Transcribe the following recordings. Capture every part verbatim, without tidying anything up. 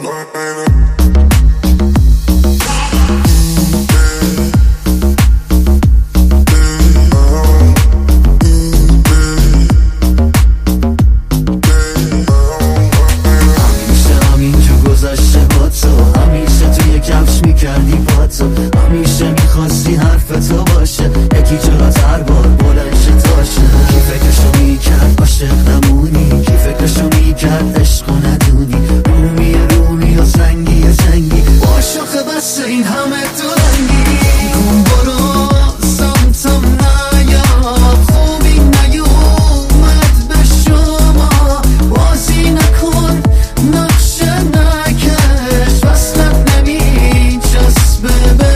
همیشه میخواستی حرف تو باشه، یکی جلوتر بار بلند شه تاشه. کی فکرشو میکرد عاشق نمونی، کی فکرشو میکرد عشق ندونی. رومی رومی و زنگی زنگی عاشق بس این همه تو رنگی. کن برو سمتم نیا، خوبی نیومد به شما. بازی نکن نقشه نکش، وصلت نمیچسبه به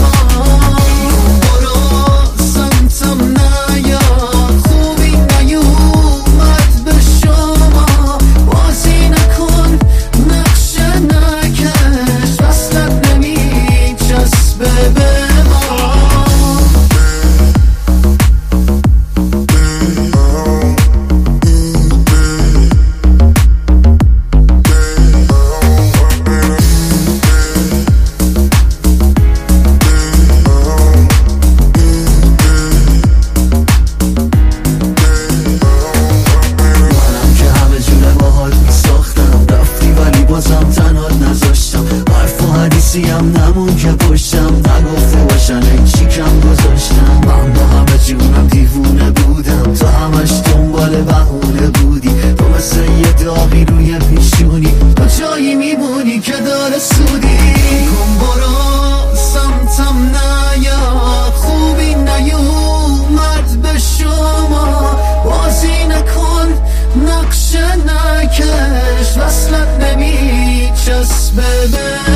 هم نمون که پشتم نگفته باشن این چی کم گذاشتم. من با همه جونم دیوونه بودم، تو همش دنبال بهونه بودی. تو مثل یه داغی روی پیشونی، تو جایی میمونی که داره سودی. کن برو سمتم نیا، خوبی نیومد به شما. بازی نکن نقشه نکش، وصلت نمیچسبه به